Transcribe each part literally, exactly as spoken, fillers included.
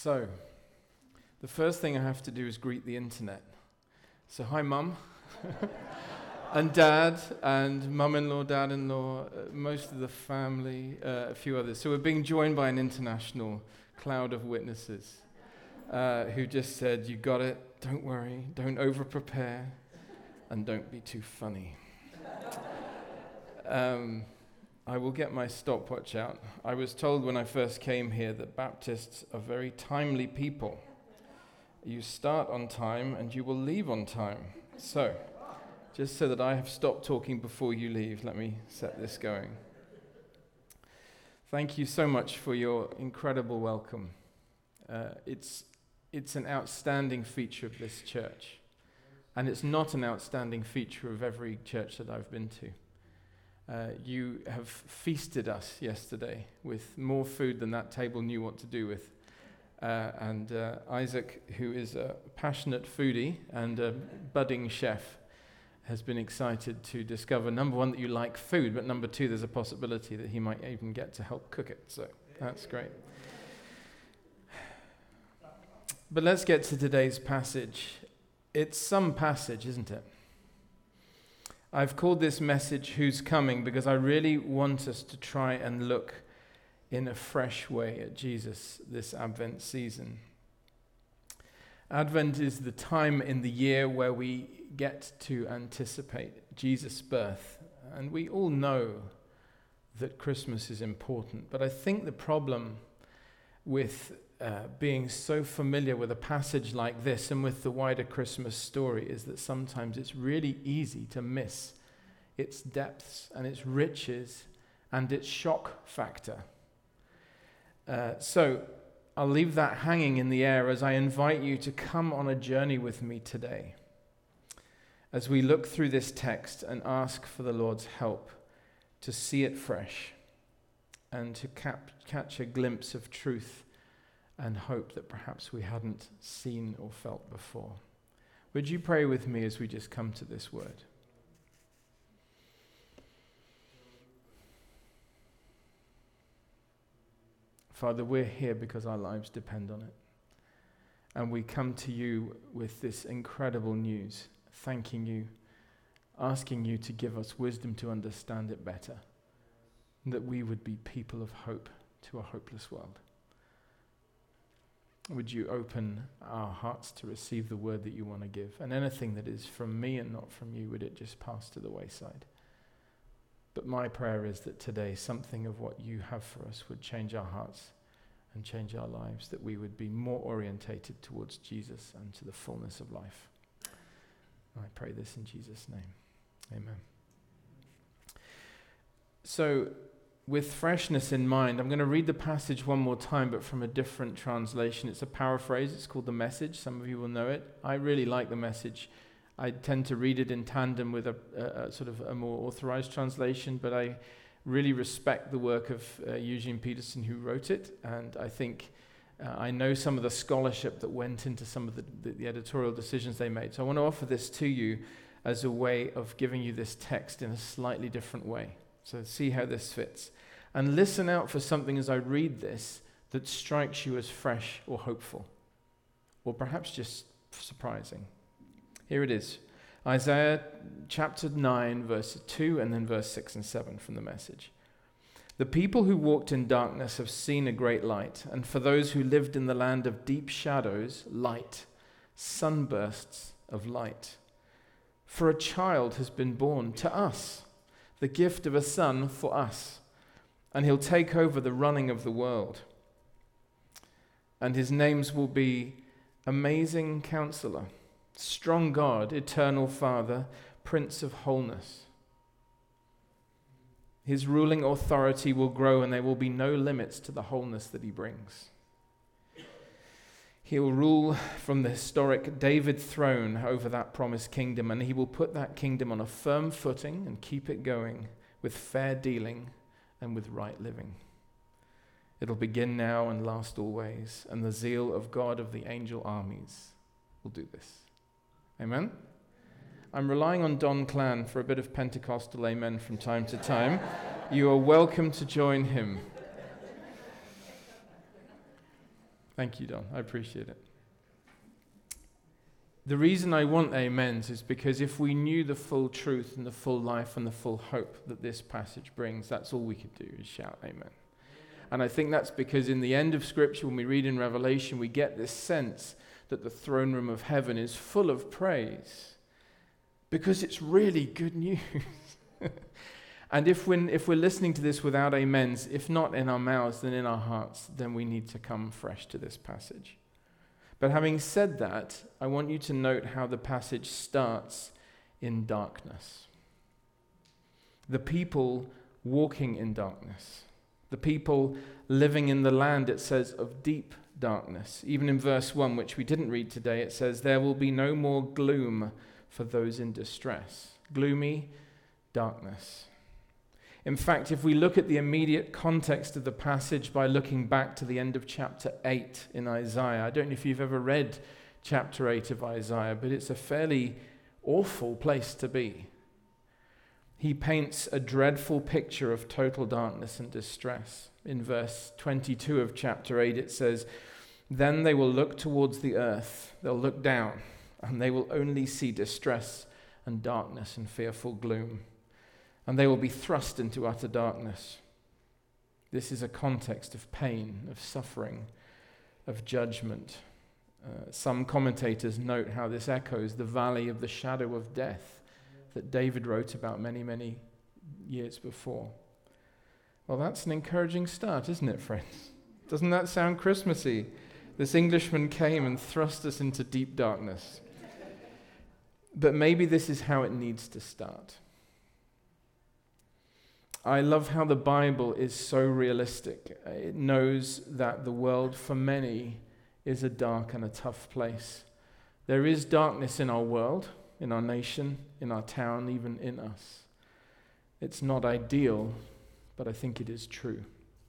So, the first thing I have to do is greet the internet. So, hi, Mum, and Dad, and Mum-in-law, Dad-in-law, uh, most of the family, uh, a few others. So, we're being joined by an international cloud of witnesses uh, who just said, "You got it. Don't worry. Don't over-prepare, and don't be too funny." um, I will get my stopwatch out. I was told when I first came here that Baptists are very timely people. You start on time and you will leave on time. So, just so that I have stopped talking before you leave, let me set this going. Thank you so much for your incredible welcome. Uh, it's, it's an outstanding feature of this church. And it's not an outstanding feature of every church that I've been to. Uh, you have feasted us yesterday with more food than that table knew what to do with. Uh, and uh, Isaac, who is a passionate foodie and a budding chef, has been excited to discover, number one, that you like food, but number two, there's a possibility that he might even get to help cook it. So that's great. But let's get to today's passage. It's some passage, isn't it? I've called this message "Who's Coming" because I really want us to try and look in a fresh way at Jesus this Advent season. Advent is the time in the year where we get to anticipate Jesus' birth. And we all know that Christmas is important. But I think the problem with uh, being so familiar with a passage like this and with the wider Christmas story is that sometimes it's really easy to miss its depths and its riches and its shock factor. Uh, so I'll leave that hanging in the air as I invite you to come on a journey with me today as we look through this text and ask for the Lord's help to see it fresh and to cap- catch a glimpse of truth and hope that perhaps we hadn't seen or felt before. Would you pray with me as we just come to this word? Father, we're here because our lives depend on it. And we come to you with this incredible news, thanking you, asking you to give us wisdom to understand it better, and that we would be people of hope to a hopeless world. Would you open our hearts to receive the word that you want to give? And anything that is from me and not from you, would it just pass to the wayside? But my prayer is that today something of what you have for us would change our hearts and change our lives, that we would be more orientated towards Jesus and to the fullness of life. I pray this in Jesus' name. Amen. So, with freshness in mind, I'm going to read the passage one more time, but from a different translation. It's a paraphrase. It's called The Message. Some of you will know it. I really like The Message. I tend to read it in tandem with a, a, a sort of a more authorized translation, but I really respect the work of uh, Eugene Peterson, who wrote it, and I think uh, I know some of the scholarship that went into some of the, the, the editorial decisions they made. So I want to offer this to you as a way of giving you this text in a slightly different way. So see how this fits. And listen out for something as I read this that strikes you as fresh or hopeful, or perhaps just surprising. Here it is, Isaiah chapter nine, verse two, and then verse six and seven from the Message. The people who walked in darkness have seen a great light, and for those who lived in the land of deep shadows, light, sunbursts of light. For a child has been born to us, the gift of a son for us, and he'll take over the running of the world. And his names will be Amazing Counselor, Strong God, Eternal Father, Prince of Wholeness. His ruling authority will grow, and there will be no limits to the wholeness that he brings. He will rule from the historic David throne over that promised kingdom, and he will put that kingdom on a firm footing and keep it going with fair dealing and with right living. It'll begin now and last always, and the zeal of God of the angel armies will do this. Amen? I'm relying on Don Clan for a bit of Pentecostal amen from time to time. You are welcome to join him. Thank you, Don. I appreciate it. The reason I want amens is because if we knew the full truth and the full life and the full hope that this passage brings, that's all we could do is shout amen. And I think that's because in the end of Scripture, when we read in Revelation, we get this sense that the throne room of heaven is full of praise because it's really good news. And if we're, if we're listening to this without amens, if not in our mouths, then in our hearts, then we need to come fresh to this passage. But having said that, I want you to note how the passage starts in darkness. The people walking in darkness. The people living in the land, it says, of deep darkness. Even in verse one, which we didn't read today, it says, there will be no more gloom for those in distress. Gloomy darkness. In fact, if we look at the immediate context of the passage by looking back to the end of chapter eight in Isaiah, I don't know if you've ever read chapter eight of Isaiah, but it's a fairly awful place to be. He paints a dreadful picture of total darkness and distress. In verse twenty-two of chapter eight, it says, then they will look towards the earth, they'll look down, and they will only see distress and darkness and fearful gloom. And they will be thrust into utter darkness. This is a context of pain, of suffering, of judgment. Uh, some commentators note how this echoes the valley of the shadow of death that David wrote about many, many years before. Well, that's an encouraging start, isn't it, friends? Doesn't that sound Christmassy? This Englishman came and thrust us into deep darkness. But maybe this is how it needs to start. I love how the Bible is so realistic. It knows that the world for many is a dark and a tough place. There is darkness in our world, in our nation, in our town, even in us. It's not ideal, but I think it is true.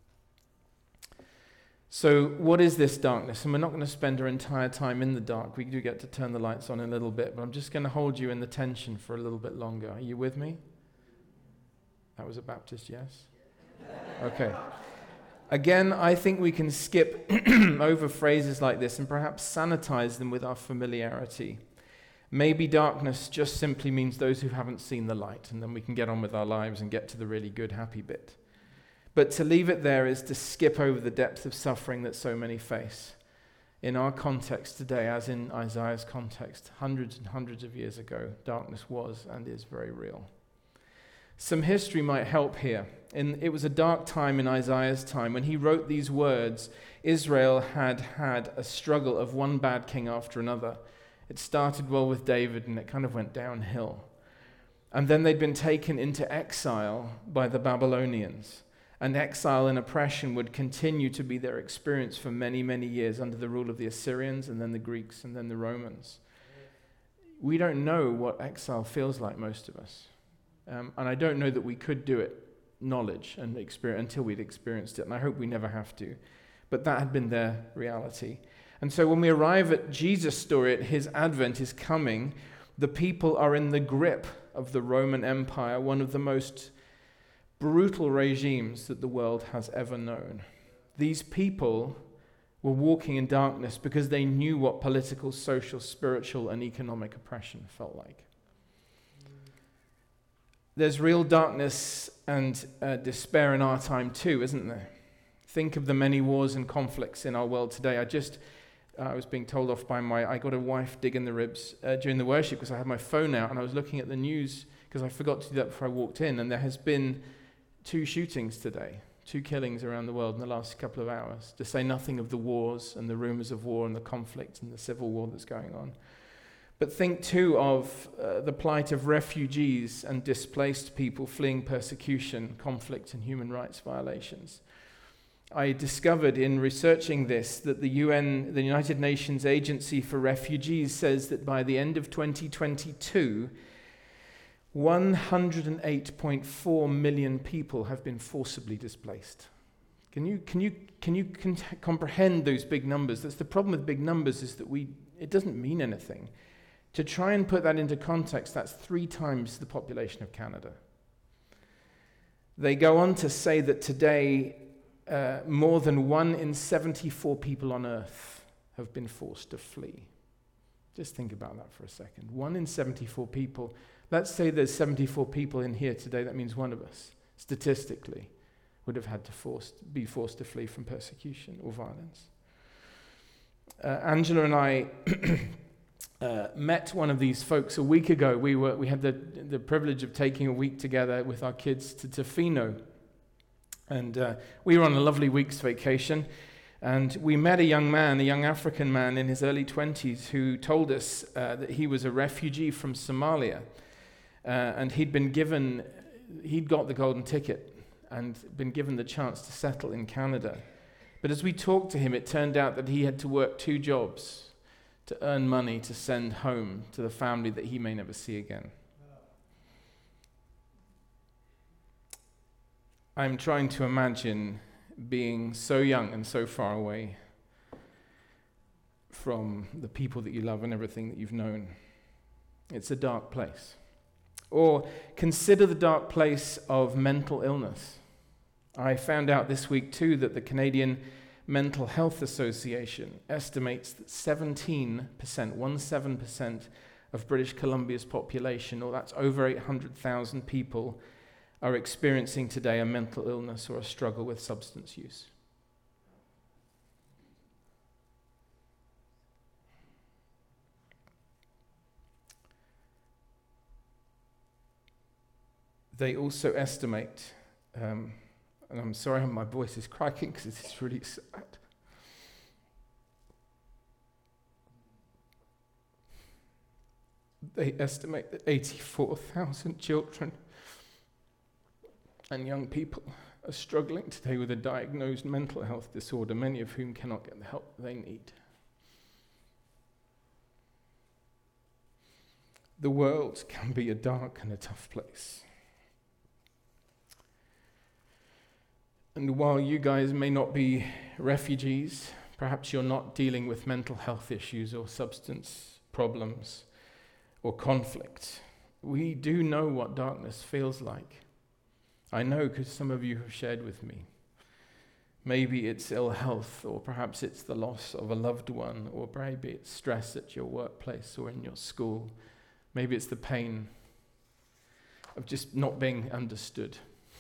So what is this darkness? And we're not going to spend our entire time in the dark. We do get to turn the lights on in a little bit, but I'm just going to hold you in the tension for a little bit longer. Are you with me? That was a Baptist yes? Okay. Again, I think we can skip over phrases like this and perhaps sanitize them with our familiarity. Maybe darkness just simply means those who haven't seen the light, and then we can get on with our lives and get to the really good, happy bit. But to leave it there is to skip over the depth of suffering that so many face. In our context today, as in Isaiah's context, hundreds and hundreds of years ago, darkness was and is very real. Some history might help here. In, it was a dark time in Isaiah's time. When he wrote these words, Israel had had a struggle of one bad king after another. It started well with David, and it kind of went downhill. And then they'd been taken into exile by the Babylonians. And exile and oppression would continue to be their experience for many, many years under the rule of the Assyrians, and then the Greeks, and then the Romans. We don't know what exile feels like, most of us. Um, and I don't know that we could do it knowledge and experience until we'd experienced it, and I hope we never have to. But that had been their reality. And so when we arrive at Jesus' story, at his advent, his coming, the people are in the grip of the Roman Empire, one of the most brutal regimes that the world has ever known. These people were walking in darkness because they knew what political, social, spiritual, and economic oppression felt like. There's real darkness and uh, despair in our time too, isn't there? Think of the many wars and conflicts in our world today. I just, uh, I was being told off by my, I got a wife digging the ribs uh, during the worship because I had my phone out and I was looking at the news because I forgot to do that before I walked in, and there has been two shootings today, two killings around the world in the last couple of hours, to say nothing of the wars and the rumors of war and the conflict and the civil war that's going on. But think too of uh, the plight of refugees and displaced people fleeing persecution, conflict, and human rights violations. I discovered in researching this that the U N, the United Nations Agency for Refugees, says that by the end of twenty twenty-two, one hundred eight point four million people have been forcibly displaced. Can you can you can you con- comprehend those big numbers? That's the problem with big numbers, is that we it doesn't mean anything. To try and put that into context, that's three times the population of Canada. They go on to say that today, uh, more than one in seventy-four people on earth have been forced to flee. Just think about that for a second. One in seventy-four people. Let's say there's seventy-four people in here today. That means one of us, statistically, would have had to force, be forced to flee from persecution or violence. Uh, Angela and I uh, met one of these folks a week ago. We were we had the the privilege of taking a week together with our kids to Tofino, and uh, we were on a lovely week's vacation. And we met a young man, a young African man in his early twenties, who told us uh, that he was a refugee from Somalia, uh, and he'd been given, he'd got the golden ticket and been given the chance to settle in Canada. But as we talked to him, it turned out that he had to work two jobs to earn money to send home to the family that he may never see again. I'm trying to imagine being so young and so far away from the people that you love and everything that you've known. It's a dark place. Or consider the dark place of mental illness. I found out this week too that the Canadian Mental Health Association estimates that seventeen percent, one seven percent of British Columbia's population, or that's over eight hundred thousand people, are experiencing today a mental illness or a struggle with substance use. They also estimate, um, and I'm sorry my voice is cracking because it's really sad. They estimate that eighty-four thousand children and young people are struggling today with a diagnosed mental health disorder, many of whom cannot get the help they need. The world can be a dark and a tough place. And while you guys may not be refugees, perhaps you're not dealing with mental health issues or substance problems or conflict, we do know what darkness feels like. I know because some of you have shared with me. Maybe it's ill health, or perhaps it's the loss of a loved one, or maybe it's stress at your workplace or in your school. Maybe it's the pain of just not being understood.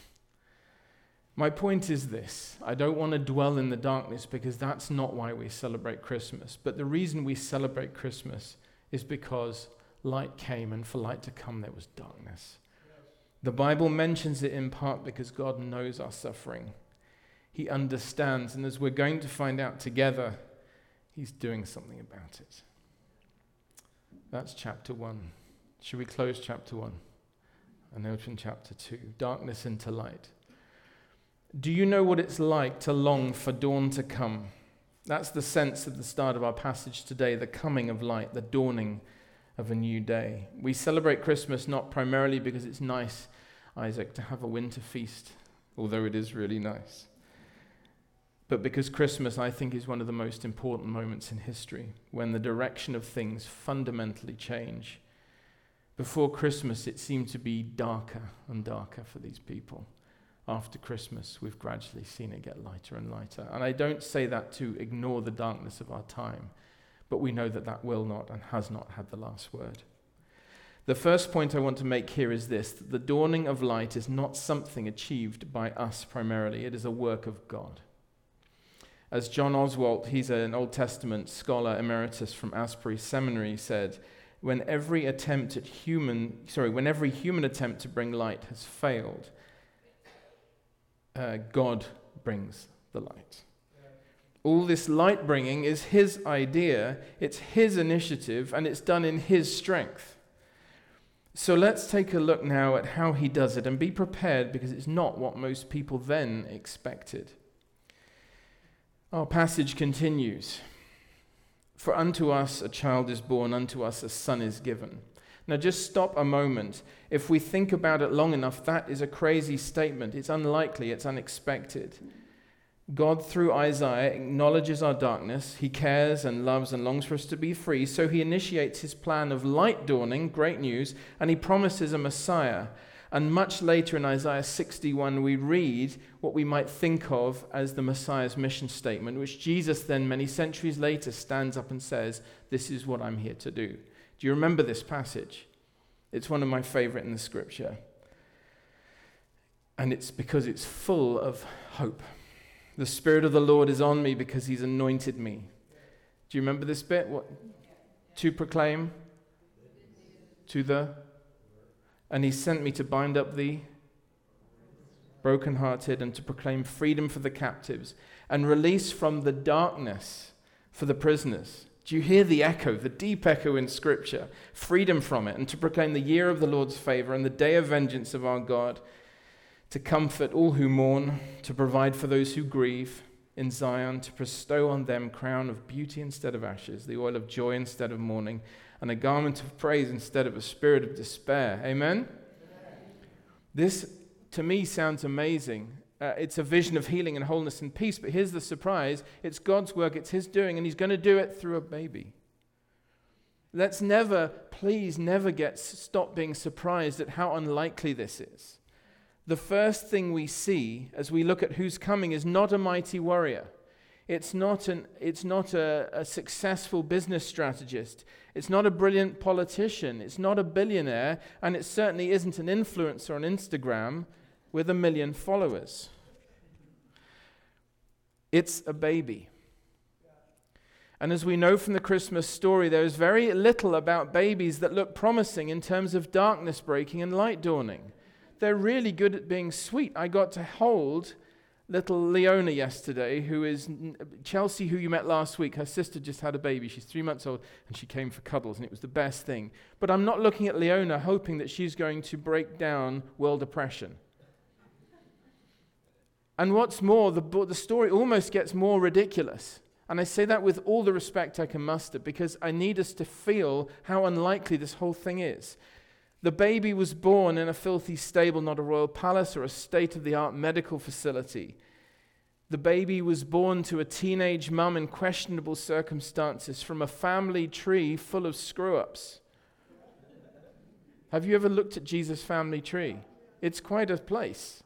My point is this: I don't want to dwell in the darkness because that's not why we celebrate Christmas. But the reason we celebrate Christmas is because light came, and for light to come there was darkness. The Bible mentions it in part because God knows our suffering. He understands, and as we're going to find out together, He's doing something about it. That's chapter one. Should we close chapter one and open chapter two? Darkness into light. Do you know what it's like to long for dawn to come? That's the sense at the start of our passage today, the coming of light, the dawning of a new day. We celebrate Christmas not primarily because it's nice, Isaac, to have a winter feast, although it is really nice, but because Christmas, I think, is one of the most important moments in history, when the direction of things fundamentally change. Before Christmas, it seemed to be darker and darker for these people. After Christmas, we've gradually seen it get lighter and lighter. And I don't say that to ignore the darkness of our time, but we know that that will not and has not had the last word. The first point I want to make here is this: that the dawning of light is not something achieved by us primarily. It is a work of God. As John Oswalt, he's an Old Testament scholar emeritus from Asbury Seminary, said, when every attempt at human, sorry, when every human attempt to bring light has failed, uh, God brings the light. All this light bringing is His idea, it's His initiative, and it's done in His strength. So let's take a look now at how He does it and be prepared, because it's not what most people then expected. Our passage continues. For unto us a child is born, unto us a son is given. Now just stop a moment. If we think about it long enough, that is a crazy statement. It's unlikely, it's unexpected. God, through Isaiah, acknowledges our darkness. He cares and loves and longs for us to be free. So He initiates His plan of light dawning, great news, and He promises a Messiah, And much later in Isaiah sixty-one, we read what we might think of as the Messiah's mission statement, which Jesus then, many centuries later, stands up and says, "This is what I'm here to do." Do you remember this passage? It's one of my favorite in the scripture. And it's because it's full of hope. The Spirit of the Lord is on me because he's anointed me. Do you remember this bit? What? To proclaim to the, and he sent me to bind up the brokenhearted and to proclaim freedom for the captives and release from the darkness for the prisoners. Do you hear the echo, the deep echo in Scripture? Freedom from it, and to proclaim the year of the Lord's favor and the day of vengeance of our God, to comfort all who mourn, to provide for those who grieve in Zion, to bestow on them crown of beauty instead of ashes, the oil of joy instead of mourning, and a garment of praise instead of a spirit of despair. Amen? Amen. This, to me, sounds amazing. Uh, it's a vision of healing and wholeness and peace, but here's the surprise. It's God's work, it's his doing, and he's going to do it through a baby. Let's never, please never get stop being surprised at how unlikely this is. The first thing we see as we look at who's coming is not a mighty warrior. It's not an it's not a, a successful business strategist. It's not a brilliant politician. It's not a billionaire, and it certainly isn't an influencer on Instagram with a million followers. It's a baby. And as we know from the Christmas story, there is very little about babies that look promising in terms of darkness breaking and light dawning. They're really good at being sweet. I got to hold little Leona yesterday, who is Chelsea, who you met last week. Her sister just had a baby. She's three months old, and she came for cuddles, and it was the best thing. But I'm not looking at Leona hoping that she's going to break down world depression. And what's more, the, the story almost gets more ridiculous. And I say that with all the respect I can muster, because I need us to feel how unlikely this whole thing is. The baby was born in a filthy stable, not a royal palace or a state-of-the-art medical facility. The baby was born to a teenage mum in questionable circumstances from a family tree full of screw-ups. Have you ever looked at Jesus' family tree? It's quite a place.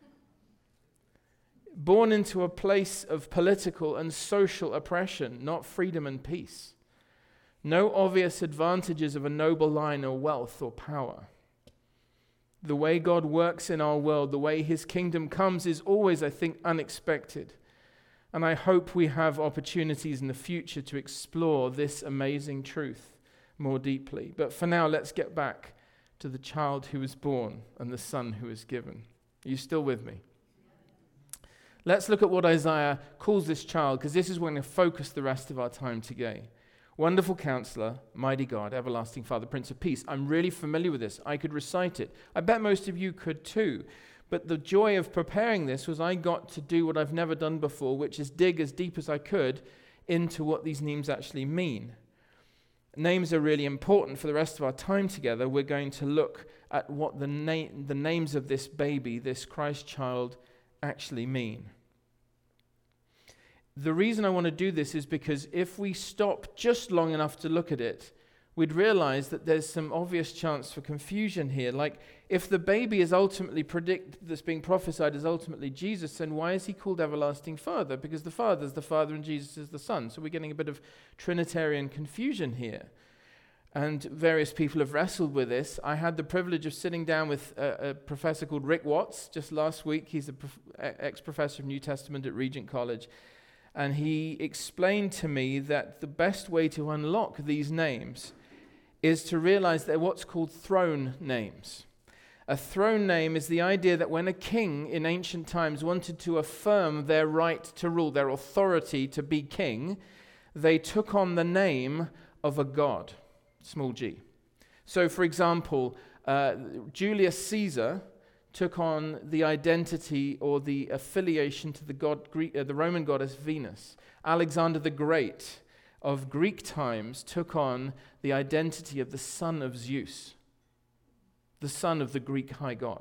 Born into a place of political and social oppression, not freedom and peace. No obvious advantages of a noble line or wealth or power. The way God works in our world, the way his kingdom comes is always, I think, unexpected. And I hope we have opportunities in the future to explore this amazing truth more deeply. But for now, let's get back to the child who was born and the son who was given. Are you still with me? Let's look at what Isaiah calls this child, because this is where we're going to focus the rest of our time today. Wonderful Counselor, Mighty God, Everlasting Father, Prince of Peace. I'm really familiar with this. I could recite it. I bet most of you could too. But the joy of preparing this was I got to do what I've never done before, which is dig as deep as I could into what these names actually mean. Names are really important. For the rest of our time together, we're going to look at what the, na- the names of this baby, this Christ child, actually mean. The reason I want to do this is because if we stop just long enough to look at it, we'd realize that there's some obvious chance for confusion here. Like, if the baby is ultimately predict that's being prophesied is ultimately Jesus, then why is he called Everlasting Father? Because the Father is the Father and Jesus is the Son. So we're getting a bit of Trinitarian confusion here. And various people have wrestled with this. I had the privilege of sitting down with a, a professor called Rick Watts just last week. He's an prof- ex-professor of New Testament at Regent College. And he explained to me that the best way to unlock these names is to realize they're what's called throne names. A throne name is the idea that when a king in ancient times wanted to affirm their right to rule, their authority to be king, they took on the name of a god, small g. So, for example, uh, Julius Caesar took on the identity or the affiliation to the god, Greek, uh, the Roman goddess Venus. Alexander the Great of Greek times took on the identity of the son of Zeus, the son of the Greek high god.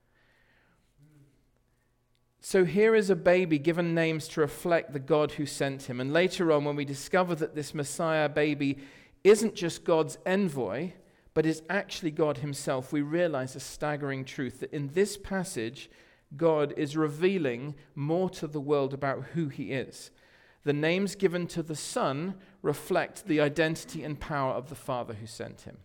So here is a baby given names to reflect the God who sent him. And later on, when we discover that this Messiah baby isn't just God's envoy, but but is actually God himself, we realize a staggering truth that in this passage, God is revealing more to the world about who he is. The names given to the Son reflect the identity and power of the Father who sent him.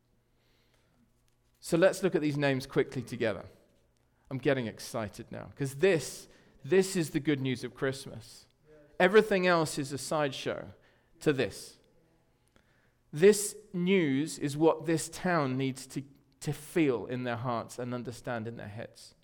So let's look at these names quickly together. I'm getting excited now, because this, this is the good news of Christmas. Everything else is a sideshow to this. This news is what this town needs to, to feel in their hearts and understand in their heads.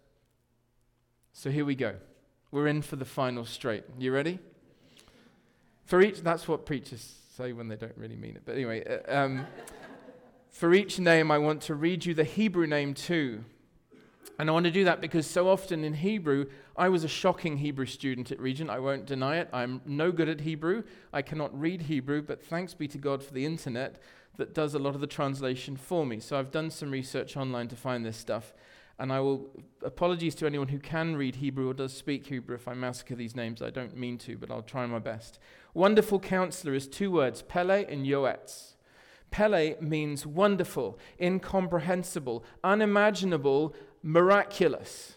So here we go. We're in for the final straight. You ready? For each, that's what preachers say when they don't really mean it. But anyway, uh, um, for each name, I want to read you the Hebrew name too. And I want to do that because so often in Hebrew, I was a shocking Hebrew student at Regent. I won't deny it. I'm no good at Hebrew. I cannot read Hebrew, but thanks be to God for the internet that does a lot of the translation for me. So I've done some research online to find this stuff. And I will, apologies to anyone who can read Hebrew or does speak Hebrew if I massacre these names. I don't mean to, but I'll try my best. Wonderful Counselor is two words, Pele and Yoetz. Pele means wonderful, incomprehensible, unimaginable, miraculous.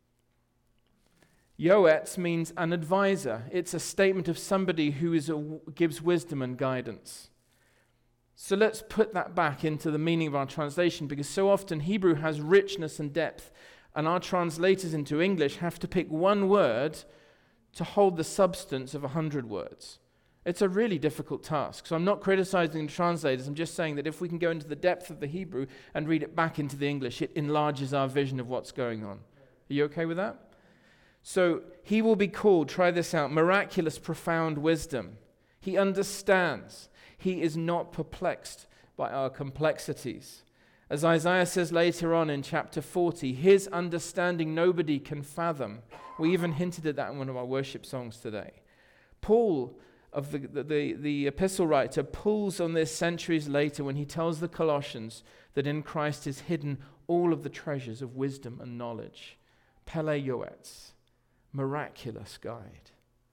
Yoetz means an advisor. It's a statement of somebody who is a, gives wisdom and guidance. So let's put that back into the meaning of our translation, because so often Hebrew has richness and depth, and our translators into English have to pick one word to hold the substance of a hundred words. It's a really difficult task. So I'm not criticizing the translators. I'm just saying that if we can go into the depth of the Hebrew and read it back into the English, it enlarges our vision of what's going on. Are you okay with that? So he will be called, try this out, miraculous, profound wisdom. He understands. He is not perplexed by our complexities. As Isaiah says later on in chapter forty, his understanding nobody can fathom. We even hinted at that in one of our worship songs today. Paul, of the, the, the, the epistle writer, pulls on this centuries later when he tells the Colossians that in Christ is hidden all of the treasures of wisdom and knowledge. Pele Yoetz, miraculous guide.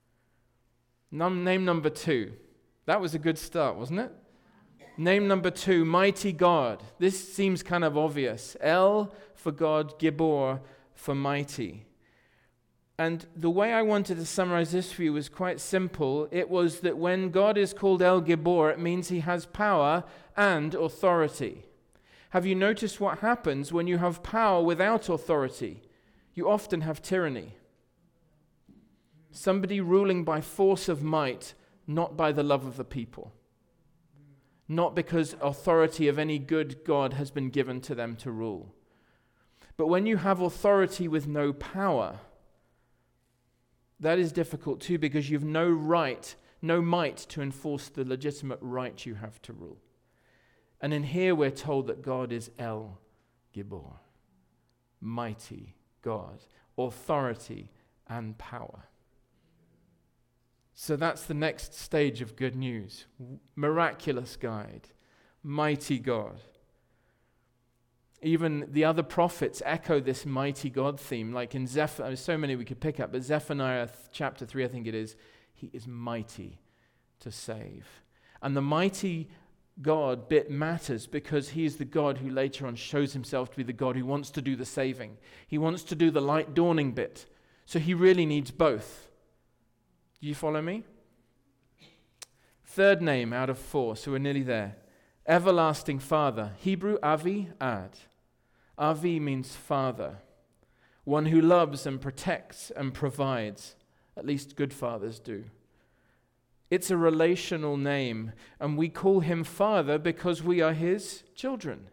Num- name number two. That was a good start, wasn't it? Name number two, mighty God. This seems kind of obvious. El for God, Gibor for mighty. And the way I wanted to summarize this for you was quite simple. It was that when God is called El Gibor, it means he has power and authority. Have you noticed what happens when you have power without authority? You often have tyranny. Somebody ruling by force of might, not by the love of the people. Not because authority of any good God has been given to them to rule. But when you have authority with no power, that is difficult too, because you've no right, no might to enforce the legitimate right you have to rule. And in here we're told that God is El Gibor, mighty God, authority and power. So that's the next stage of good news. Miraculous guide, mighty God. Even the other prophets echo this mighty God theme, like in Zephaniah, there's so many we could pick up, but Zephaniah chapter three, I think it is, he is mighty to save. And the mighty God bit matters because he is the God who later on shows himself to be the God who wants to do the saving. He wants to do the light dawning bit. So he really needs both. Do you follow me? Third name out of four, so we're nearly there. Everlasting Father. Hebrew, Avi, Ad. Avi means father. One who loves and protects and provides. At least good fathers do. It's a relational name, and we call him Father because we are his children.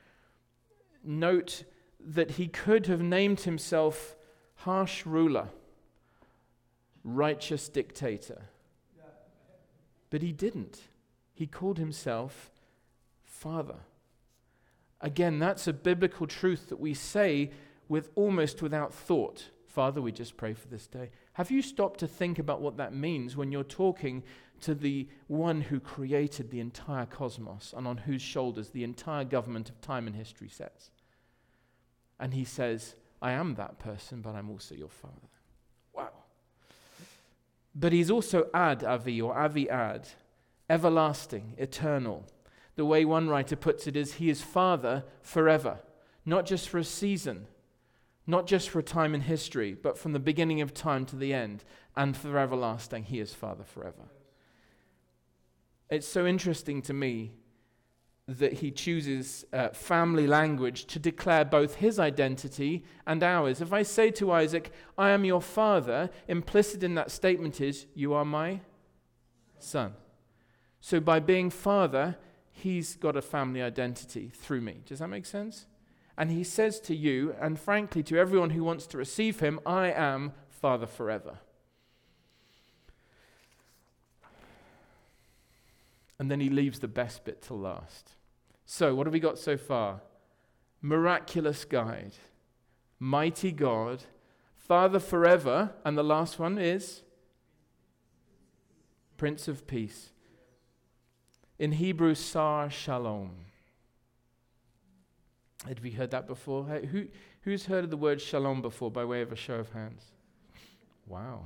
Note that he could have named himself harsh ruler, righteous dictator. But he didn't. He called himself Father. Again, that's a biblical truth that we say with almost without thought. Father, we just pray for this day. Have you stopped to think about what that means when you're talking to the one who created the entire cosmos and on whose shoulders the entire government of time and history sits? And he says, I am that person, but I'm also your Father. Wow. But he's also Ad Avi, or Avi Ad, everlasting, eternal. The way one writer puts it is, he is Father forever, not just for a season, not just for a time in history, but from the beginning of time to the end, and for everlasting, he is Father forever. It's so interesting to me that he chooses uh, family language to declare both his identity and ours. If I say to Isaac, I am your father, implicit in that statement is, you are my son. So by being father, he's got a family identity through me. Does that make sense? And he says to you, and frankly to everyone who wants to receive him, I am Father forever. And then he leaves the best bit till last. So, what have we got so far? Miraculous guide, mighty God, Father forever, and the last one is Prince of Peace. In Hebrew, Sar Shalom. Have you heard that before? Hey, who, who's heard of the word shalom before by way of a show of hands? Wow.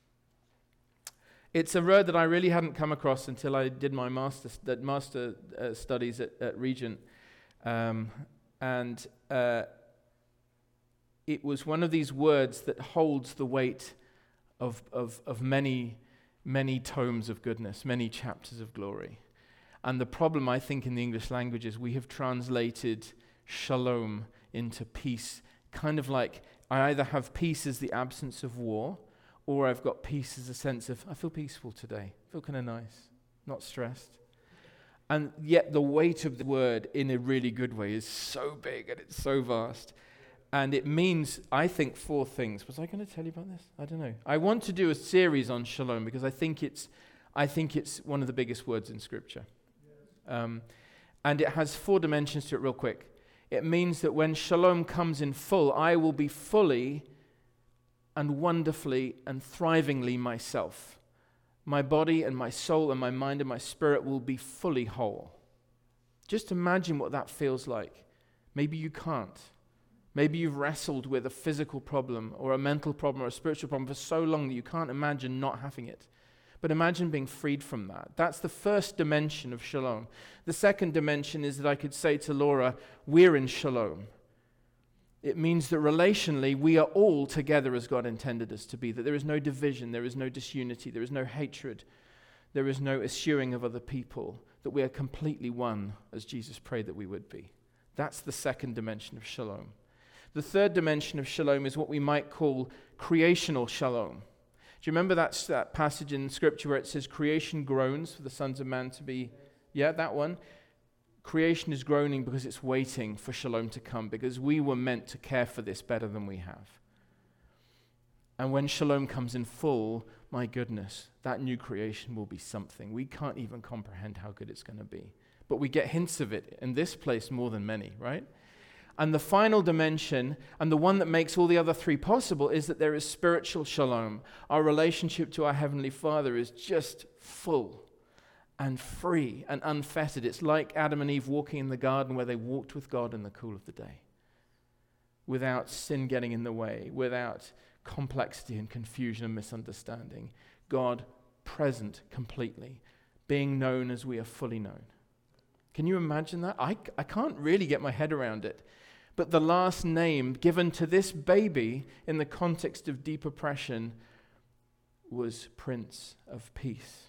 It's a word that I really hadn't come across until I did my master, st- master uh, studies at, at Regent. Um, and uh, it was one of these words that holds the weight of, of, of many, many tomes of goodness, many chapters of glory. And the problem, I think, in the English language is we have translated shalom into peace, kind of like I either have peace as the absence of war, or I've got peace as a sense of, I feel peaceful today. I feel kind of nice, not stressed. And yet the weight of the word in a really good way is so big and it's so vast. And it means, I think, four things. Was I going to tell you about this? I don't know. I want to do a series on shalom because I think it's, I think it's one of the biggest words in Scripture. Um, and it has four dimensions to it real quick. It means that when shalom comes in full, I will be fully and wonderfully and thrivingly myself. My body and my soul and my mind and my spirit will be fully whole. Just imagine what that feels like. Maybe you can't. Maybe you've wrestled with a physical problem or a mental problem or a spiritual problem for so long that you can't imagine not having it. But imagine being freed from that. That's the first dimension of shalom. The second dimension is that I could say to Laura, we're in shalom. It means that relationally, we are all together as God intended us to be, that there is no division, there is no disunity, there is no hatred, there is no eschewing of other people, that we are completely one as Jesus prayed that we would be. That's the second dimension of shalom. The third dimension of shalom is what we might call creational shalom. Do you remember that, that passage in Scripture where it says creation groans for the sons of man to be, yeah, that one? Creation is groaning because it's waiting for shalom to come, because we were meant to care for this better than we have. And when shalom comes in full, my goodness, that new creation will be something. We can't even comprehend how good it's going to be. But we get hints of it in this place more than many, right? And the final dimension, and the one that makes all the other three possible, is that there is spiritual shalom. Our relationship to our Heavenly Father is just full and free and unfettered. It's like Adam and Eve walking in the garden where they walked with God in the cool of the day, without sin getting in the way, without complexity and confusion and misunderstanding. God present completely, being known as we are fully known. Can you imagine that? I, I can't really get my head around it. But the last name given to this baby in the context of deep oppression was Prince of Peace.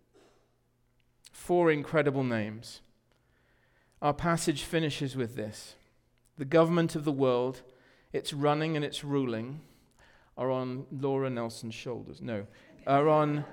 Four incredible names. Our passage finishes with this. The government of the world, its running and its ruling, are on Laura Nelson's shoulders. No, are on...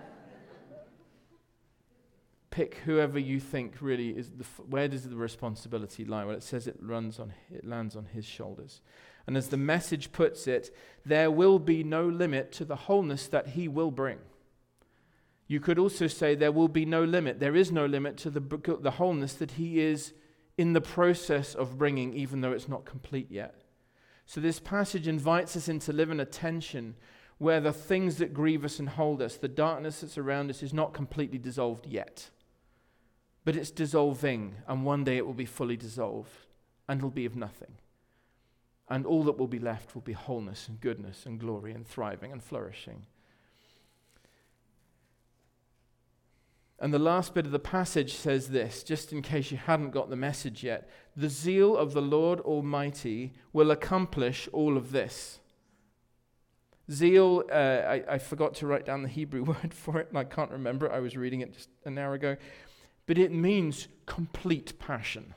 Pick whoever you think really is the. F- where does the responsibility lie? Well, it says it runs on. It lands on his shoulders. And as the message puts it, there will be no limit to the wholeness that he will bring. You could also say there will be no limit. There is no limit to the the wholeness that he is in the process of bringing, even though it's not complete yet. So this passage invites us into live in a tension where the things that grieve us and hold us, the darkness that's around us, is not completely dissolved yet. But it's dissolving, and one day it will be fully dissolved, and it'll be of nothing. And all that will be left will be wholeness and goodness and glory and thriving and flourishing. And the last bit of the passage says this, just in case you hadn't got the message yet. The zeal of the Lord Almighty will accomplish all of this. Zeal, uh, I, I forgot to write down the Hebrew word for it, and I can't remember it. I was reading it just an hour ago. But it means complete passion.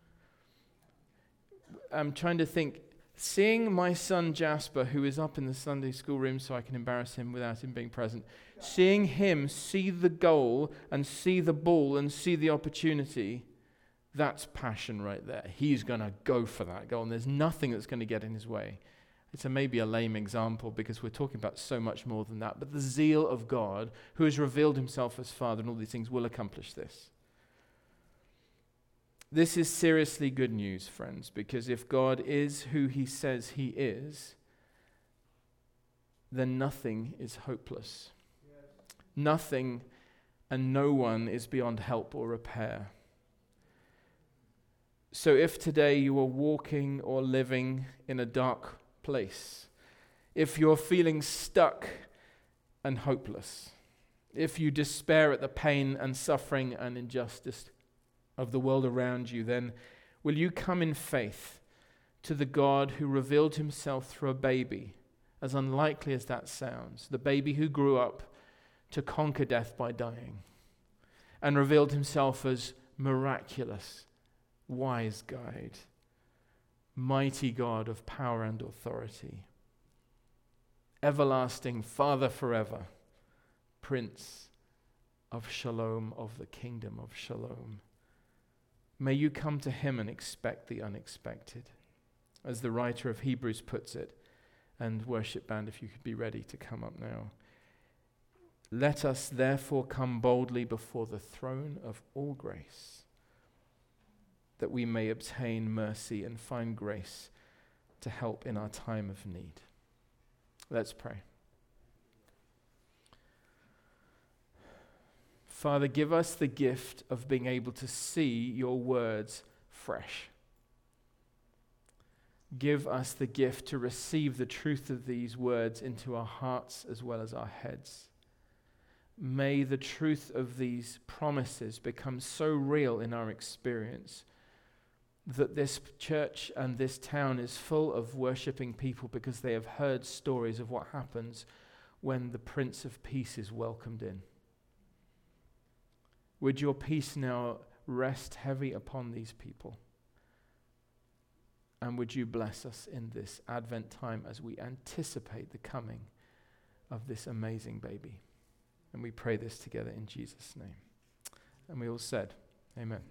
I'm trying to think, seeing my son Jasper, who is up in the Sunday school room so I can embarrass him without him being present, seeing him see the goal and see the ball and see the opportunity, that's passion right there. He's going to go for that goal, and there's nothing that's going to get in his way. It's a maybe a lame example because we're talking about so much more than that, but the zeal of God, who has revealed himself as Father and all these things, will accomplish this. This is seriously good news, friends, because if God is who he says he is, then nothing is hopeless. Yes. Nothing and no one is beyond help or repair. So if today you are walking or living in a dark place, if you're feeling stuck and hopeless, if you despair at the pain and suffering and injustice of the world around you, then will you come in faith to the God who revealed himself through a baby, as unlikely as that sounds, the baby who grew up to conquer death by dying, and revealed himself as miraculous, wise guide, mighty God of power and authority, everlasting Father forever, Prince of Shalom, of the kingdom of Shalom. May you come to him and expect the unexpected, as the writer of Hebrews puts it. And worship band, if you could be ready to come up now. Let us therefore come boldly before the throne of all grace, that we may obtain mercy and find grace to help in our time of need. Let's pray. Father, give us the gift of being able to see your words fresh. Give us the gift to receive the truth of these words into our hearts as well as our heads. May the truth of these promises become so real in our experience that this church and this town is full of worshiping people because they have heard stories of what happens when the Prince of Peace is welcomed in. Would your peace now rest heavy upon these people? And would you bless us in this Advent time as we anticipate the coming of this amazing baby? And we pray this together in Jesus' name. And we all said, amen.